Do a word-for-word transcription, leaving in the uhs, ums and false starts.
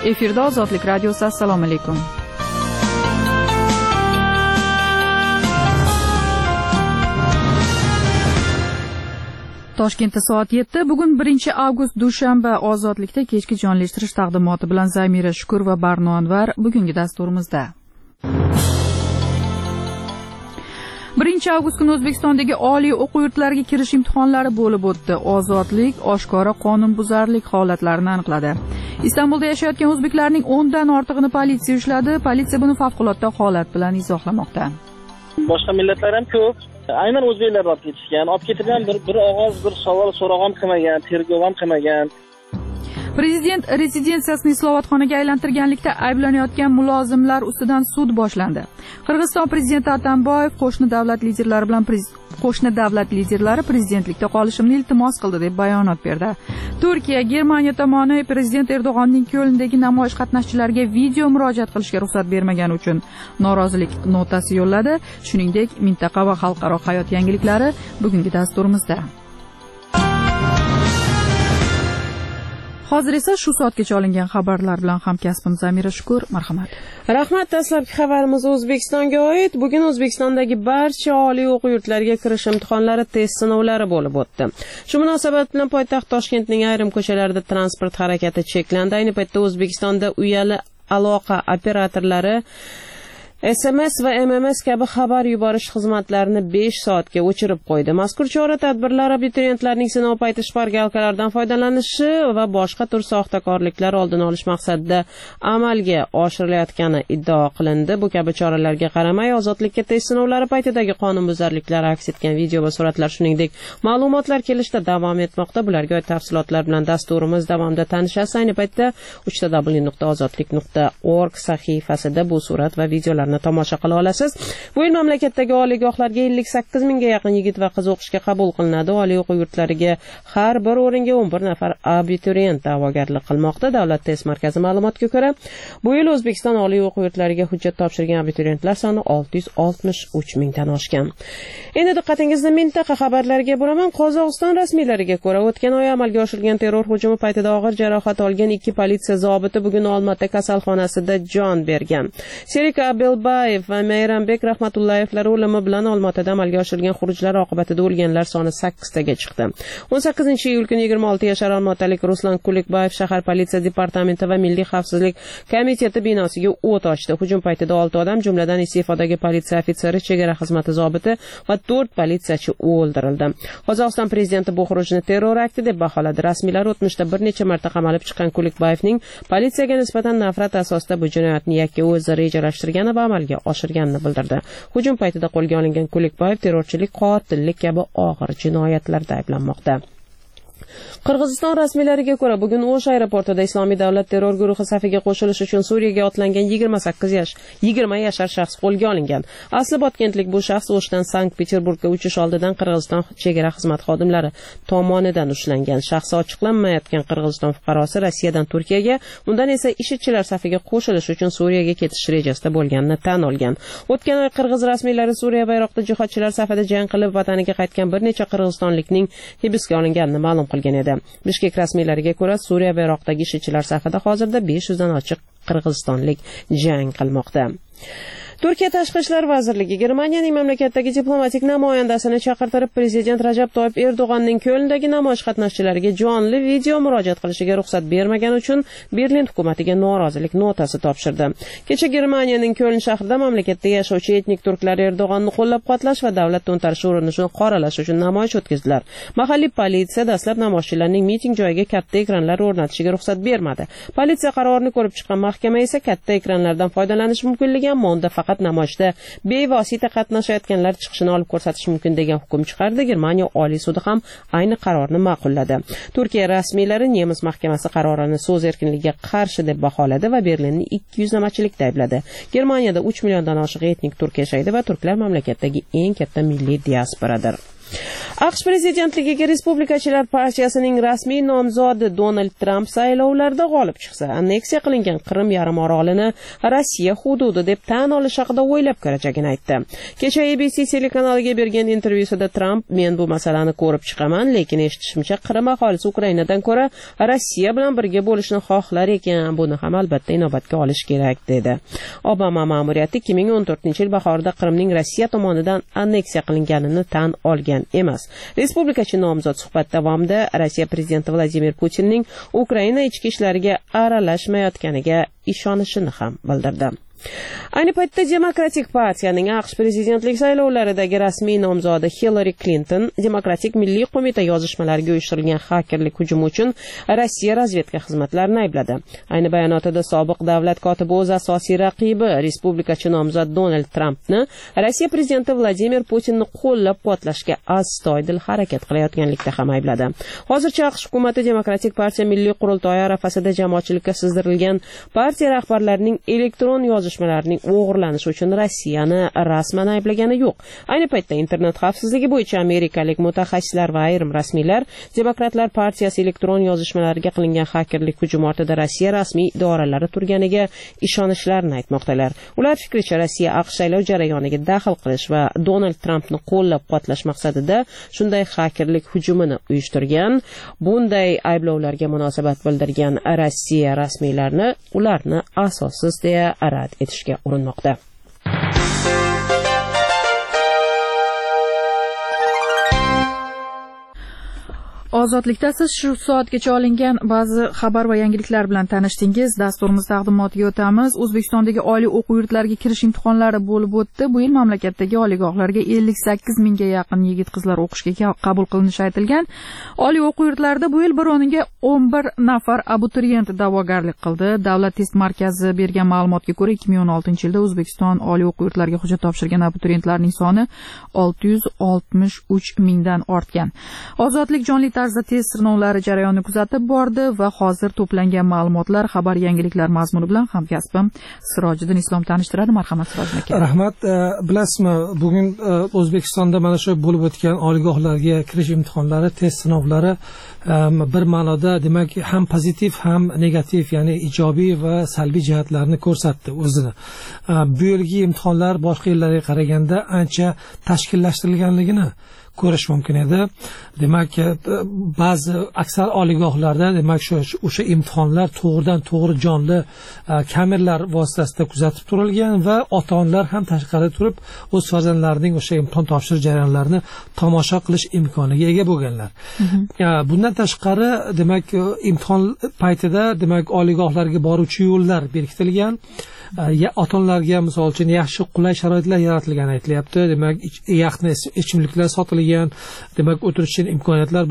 Efirda Ozodlik radiosi. Assalomu alaykum. Toshkentda soat yetti. Bugun birinchi avgust dushanba. Ozodlikda kechki jonlashtirish taqdimoti bilan Zamira Shukur va Barno Anvar bugungi dasturimizda. birinchi avgust kuni O'zbekistondagi oliy o'quv yurtlariga kirish imtihonlari bo'lib o'tdi. Ozodlik oshkora qonunbuzarlik holatlarini aniqladi. Istanbulda yashayotgan o'zbeklarning o'ndan ortig'ini politsiya ushladi. Politsiya buni favqulodda holat bilan izohlamoqda. Boshqa millatlar ham ko'p. Aynan o'zbeklar olib ketishgan. Olib ketgan bir bir og'iz bir savol so'roq ham qilmagan, tergov ham qilmagan. Prezident rezidensiyasini islohotxonaga aylantirganlikda ayblanayotgan mulozimlar ustidan sud boshlandi. Qirg'iziston prezidenti Atamboyev qo'shni davlat liderlari bilan qo'shni davlat liderlari prezidentlikda qolishimni iltimos qildi deb bayonot berdi. Turkiya, Germaniya tomoni prezident Erdo'g'onning Ko'lndagi namoyish qatnashchilariga video murojaat qilishga ruxsat bermagani uchun norozilik notasi yo'lladi. Shuningdek, mintaqa va xalqaro hayot yangiliklari bugungi dasturimizda. Hozir esa shu soatgacha olingan xabarlar bilan hamkasbim Zamira Shukur, marhamat. Rahmat. Dastlabki xabarimiz O'zbekistonga oid. Bugun O'zbekistondagi barcha oliy o'quv yurtlariga kirish imtihonlari test sinovlari bo'lib o'tdi. Shu munosabat bilan poytaxt Toshkentning ayrim ko'chalarida transport harakati cheklandi. Ayni paytda O'zbekistonda uyali aloqa operatorlari S M S va M M S kabi xabar yuborish xizmatlarini besh soatga o'chirib qo'ydi. Mazkur chora-tadbirlar abituriyentlarning sinov payti shpargalkalaridan foydalanishi va boshqa tur soxtakorliklar oldini olish maqsadida amalga oshirilayotgani iddao qilindi. Bu kabi choralarga qaramay, ozodlikka test sinovlari paytidagi qonunbuzarliklar aks etgan video va suratlar, shuningdek, ma'lumotlar kelishda davom etmoqda. Bularga oid tafsilotlar bilan dasturimiz davomida tanishasiz. Ayni paytda uch w nuqta ozodlik nuqta org sahifasida bu surat va videolarni tomosha qila olasiz. Bu yil mamlakatdagi oliygohlarga ellik sakkiz mingga yaqin yigit va qiz o'qishga qabul qilinadi. Oliy o'quv yurtlariga har bir o'ringa o'n bir nafar abituriyent da'vogarlik qilmoqda. Davlat test markazi ma'lumotiga ko'ra, bu yil O'zbekiston oliy o'quv yurtlariga hujjat topshirgan abituriyentlar soni olti yuz oltmish uch mingdan oshgan. Endi diqqatingizni mintaqa xabarlariga buraman. Qozog'iston rasmiylariga ko'ra, o'tgan oy amalga oshirilgan terror hujumi paytida og'ir jarohat olgan ikki politsiya zobiti bugun Olmaota kasalxonasida jon bergan. Sherik Abelbayev va Meyrambek Rahmatullayevlar o'limi bilan Olmaotada amalga oshirilgan xurujlar oqibatida o'lganlar soni sakkiztaga chiqdi. o'n sakkizinchi iyul kuni yigirma olti yashar olmaotalik Ruslan Kulikbayev shahar politsiya departamenti va Milliy xavfsizlik komiteti binosiga o't ochdi. Hujum paytida olti odam, jumladan iste'fodagi politsiya ofitseri, chegara xizmati zobiti va to'rt politsiyachi o'ldirildi. Qozog'iston prezidenti bu xurujni terror akti deb baholadi. Rasmiylar o'tmishda bir necha marta qamalib chiqqan Kulikbayevning politsiyaga nisbatan nafrat asosida bu jinoyatni yakka o'zi rejalashtirgani va amalga oshirganini bildirdi. Hujum paytida qo'lga olingan Kulikbayev terrorchilik, qotillik kabi og'ir jinoyatlarda ayblanmoqda. Qirg'iziston rasmiylariga ko'ra, bugun O'sh aeroportida Islomiy davlat terror guruhi safiga qo'shilish uchun Suriyaga otlangan yigirma sakkiz yosh, yigirma yashar shaxs qo'lga olingan. Asli botkentlik bu shaxs O'shdan Sankt-Peterburgga uchish oldidan Qirg'iziston chegara xizmat xodimlari tomonidan ushlangan. Shaxsi ochiqlanmayotgan Qirg'iziston fuqarosi Rossiyadan Turkiyaga, undan esa ishchilar safiga qo'shilish uchun Suriyaga ketish rejasida bo'lganini tan olgan. O'tgan oy Qirg'iz rasmiylari Suriya va Iroqda jihodchilar safida jang qilib vataniga qaytgan bir necha qirg'izistonlikning hibsga olinganini ma'lum qilgan edi. Bishkek rasmiylariga ko'ra, Suriya va Iroqdagi ishchilar safida hozirda besh yuz dan ochiq qirg'izistonlik jang qilmoqda. Turkiya Tashqi ishlar vazirligi Germaniyaning mamlakatdagi diplomatik namoyandasini chaqirtirib, prezident Rajab Toyyib Erdo'g'onning Ko'lndagi namoyish qatnashchilariga jonli video murojaat qilishiga ruxsat bermagani uchun Berlin hukumatiga norozilik notasi topshirdi. Kecha Germaniyaning Ko'ln shahrida mamlakatda yashovchi etnik turklar Erdo'g'onni qo'llab-quvvatlash va davlat to'ntarishi urinishini qoralash uchun namoyish o'tkazdilar. Mahalliy politsiya dastlab namoyishchilarning miting joyiga katta ekranlar o'rnatishiga ruxsat bermadi. Politsiya qarorini ko'rib chiqqan mahkama esa katta ekranlardan foydalanish mumkinligi, ammo unda faqat namoyishda bevosita qatnashayotganlar chiqishini olib ko'rsatish mumkin degan hukm chiqardi. Germaniya Oliy sudi ham ayni qarorni ma'qulladi. Turkiya rasmiylari Nemis mahkamasi qarorini so'z erkinligiga qarshi deb baholadi va Berlinni ikki yuz namachilikda aybladi. Germaniyada uch milliondan oshiq etnik turk yashaydi va turklar mamlakatdagi eng katta milliy diasporadir. AQSh prezidentligiga Respublikachilar partiyasining rasmiy nomzodi Donald Tramp saylovlarda g'olib chiqsa, anneksiya qilingan Qrim yarim orolini Rossiya hududi deb tan olish haqida o'ylab ko'rajagini aytdi. Kecha A B C telekanaliga bergan intervyusida Tramp "Men bu masalani ko'rib chiqaman, lekin eshitishimcha Qrim aholisi Ukrainadan ko'ra Rossiya bilan birga bo'lishni xohlar ekan, buni ham albatta inobatga olish kerak" dedi. Obama ma'muriyati ikki ming o'n to'rtinchi yil bahorida Qrimning Rossiya tomonidan anneksiya qilinganini tan olgan emas. Respublikachi nomzod suhbat davomida Rossiya prezidenti Vladimir Putinning Ukraina ichki ishlariga aralashmayotganiga ishonishini ham bildirdi. Ayni paytda Demokratik partiyaning AQSh prezidentlik saylovlaridagi rasmiy nomzodi Hillary Clinton Demokratik milliy qo'mita yozishmalariga uyushtirilgan xakerlik hujumi uchun Rossiya razvedka xizmatlarini aybladi. Ayni bayonotida sobiq davlat kotibi o'z asosiy raqibi respublikachi nomzod Donald Trampni Rossiya prezidenti Vladimir Putinni qo'llab-quvvatlashga astoydil harakat qilayotganlikda ham aybladi. Hozircha AQSh hukumati Demokratik partiya milliy qurultoyi arafasida jamoatchilikka sizdirilgan partiya rahbarlarining elektron yozishmalarining o'g'irlanishi uchun Rossiyani rasman ayblagani yo'q. Ayni paytda internet xavfsizligi bo'yicha amerikalik mutaxassislar va ayrim rasmiylar Demokratlar partiyasi elektron yozishmalariga qilingan xakerlik hujumi ortida Rossiya rasmiy idoralari turganiga ishonishlarini aytmoqdalar. Ular fikricha Rossiya AQSh saylov jarayoniga daxl qilish va Donald Trampni qo'llab-quvvatlash maqsadida shunday xakerlik hujumini uyushtirgan. Bunday ayblovlarga munosabat bildirgan Rossiya rasmiylarini ularni asossiz deya rad etishga urinmoqda. Ozodlikda siz shu soatgacha olingan ba'zi xabar va yangiliklar bilan tanishdingiz. Dasturimiz taqdimotiga o'tamiz. O'zbekistondagi oliy o'quv yurtlariga kirish imtihonlari bo'lib o'tdi. Bu yil mamlakatdagi oliygohlarga ellik sakkiz mingga yaqin yigit-qizlar o'qishga qabul qilinishi aytilgan. Oliy o'quv yurtlarida bu yil bir o'rniga o'n bir nafar abituriyent da'vogarlik qildi. Davlat test markazi bergan ma'lumotga ko'ra, ikki ming o'n oltinchi yilda O'zbekiston oliy o'quv yurtlariga hujjat topshirgan abituriyentlarning soni olti yuz oltmish uch mingdan ortgan. Ozodlik jonli tarzda test sinovlari jarayonini kuzatib bordi va hozir to'plangan ma'lumotlar, xabar, yangiliklar mazmuni bilan hamkasbim Sirojiddin Islom tanishtiradi. Marhamat Sirojiddin aka. Rahmat. Bilasizmi, bugun O'zbekistonda mana shu bo'lib o'tgan oliygohlarga kirish imtihonlari, test sinovlari bir ma'noda demak ham pozitiv ham negativ, ya'ni ijobiy va salbiy jihatlarni ko'rsatdi o'zini. Bu yilgi imtihonlar boshqa yillarga qaraganda ancha tashkillashtirilganligini ko'rish mumkin edi. Demak, ba'zi aksar oliygohlarda demak shu o'sha imtihonlar to'g'ridan to'g'ri jonli kameralar vositasida kuzatib turilgan va ota-onalar ham tashqarida turib o'z farzandlarining o'sha imtihon topshirish jarayonlarini tomosha qilish imkoniga ega bo'lganlar. Bundan tashqari, demak, imtihon paytida demak oliygohlarga boruvchi yo'llar berkitilgan. Ota-onalarga misol uchun yaxshi qulay sharoitlar yaratilgani aytilyapti. Demak, yaxna ichimliklar sotilgan, demak o'tirish uchun imkoniyatlar